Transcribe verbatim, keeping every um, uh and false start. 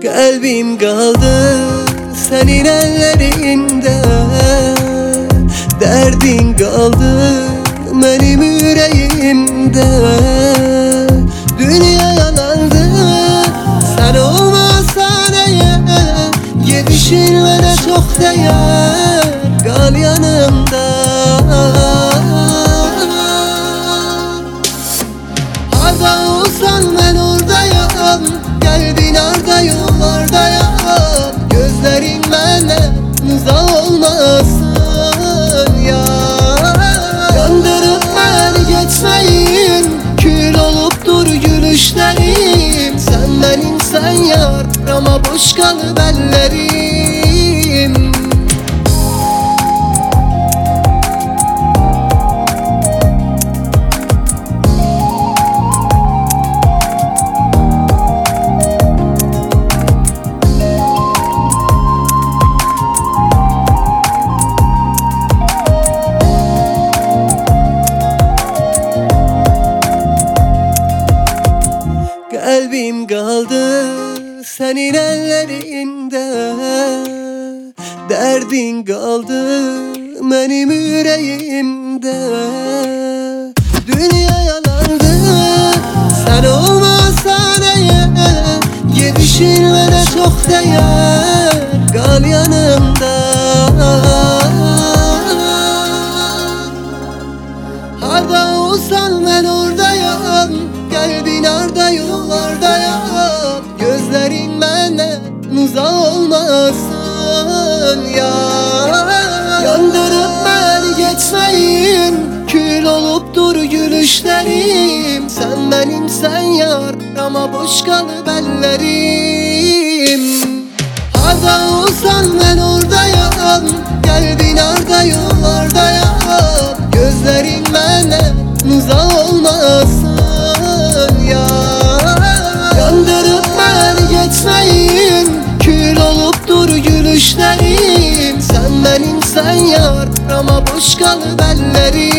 Kalbim kaldı senin ellerinde, derdin kaldı benim yüreğimde. Dünya yalandı sen olmasan eğer, yetişilmene çok değer, kal yanımda. Harda olsan ben oradayım, kalbin arda yollardayım. Gözlerin benden uzak olmasın ya. Yandırıp beni geçmeyin, kül olup dur gülüşlerim. Sen benim sen yar ama boş kalıp ellerim. Kalbim kaldı senin ellerinde, derdin kaldı benim yüreğimde. Dünya yalandı sen olmasan eğer, yetişilmene çok değer, kal yanımda. Harda olsan ben oradayım, kalbin arda yollardayım. Gözlerin benden uzak olmasın ya. Yandırıp beni geçmeyin, kül olup dur gülüşlerim. Sen benim sen yar ama boş kalıp ellerim. Harda olsan ben oradayım, kalbin arda yollardayım. Gözlerin benden uzak olmasın ya. Yandırıp beni geçmeyin, kül olup dur gülüşlerim. Sen benim sen yar ama boş kalıp ellerim.